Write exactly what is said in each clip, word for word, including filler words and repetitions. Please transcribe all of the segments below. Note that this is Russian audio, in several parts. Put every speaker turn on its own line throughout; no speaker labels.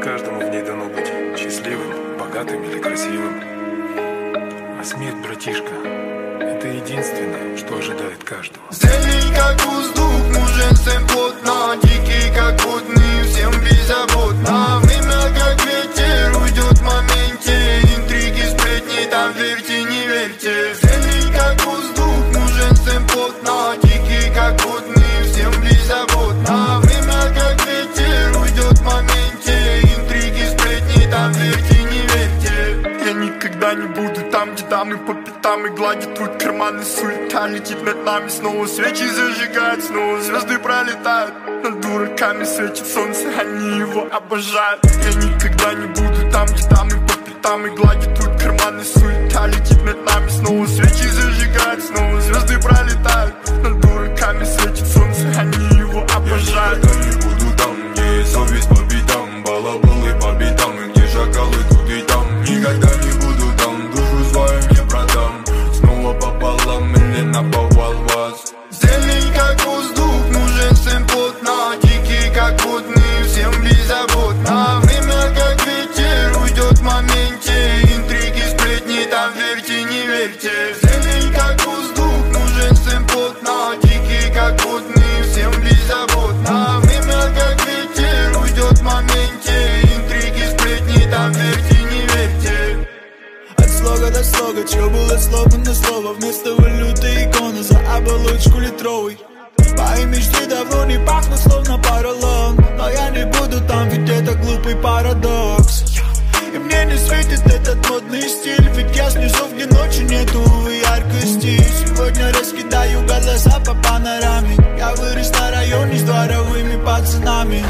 каждому в ней дано быть счастливым, богатым или красивым. А смерть, братишка, это единственное, что ожидает каждого.
Зелень как воздух, нужен всем плотно, дикий как водный, всем беззаботно. Время как ветер, уйдет в моменте, интриги, сплетни, там верьте, не верьте. Зелень как воздух, нужен всем плотно, дикий как водный, всем беззаботно. Время как ветер, уйдет в моменте, интриги, сплетни, там верьте, не верьте. Я никогда не буду там, где дамы по пятам и гладят твой карман, и суета летит над нами. Снова свечи зажигают, снова звезды пролетают. Над дураками светит солнце, они его обожают. Я никогда не буду там, где дамы по пятам и гладят твой карман, и суета летит над нами. Снова свечи зажигают, снова звезды пролетают. Над дураками светит солнце, они его обожают.
Я никогда не буду там, где есть совесть по бедам, балаболы по бедам, и где шакалы тут и там. Никогда не буду там, душу свою не продам. Снова пополам или наповал вас.
Зелень как воздух, нужен всем плотно, дикий как водный, всем беззаботно. Время как ветер, уйдет в моменте, интриги, сплетни, там верьте, не верьте. Зелень как воздух, нужен всем плотно, дикий как водный, всем беззаботно. Время как ветер, уйдет в моменте, интриги, сплетни, там верьте, не верьте.
От слога до слога, чё было сломано слово, вместо валюты икона за оболочку литровой. Мои мечты давно не пахнут, словно поролон, но я не буду там, ведь это глупый парадокс. И мне не светит этот модный стиль, ведь я снизу, где ночи нету яркости. Сегодня раскидаю голоса по панораме, я вырос на районе с дворовыми пацанами.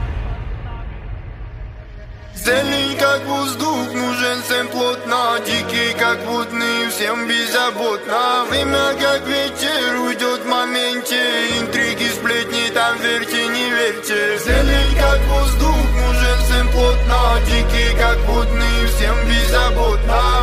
Зелень как воздух, нужен всем плотно, дикий как водный, всем беззаботно. Время как ветер, уйдет в моменте, интриги, сплетни, там верьте, не верьте. Зелень как воздух, нужен всем плотно, дикий как водный, всем беззаботно.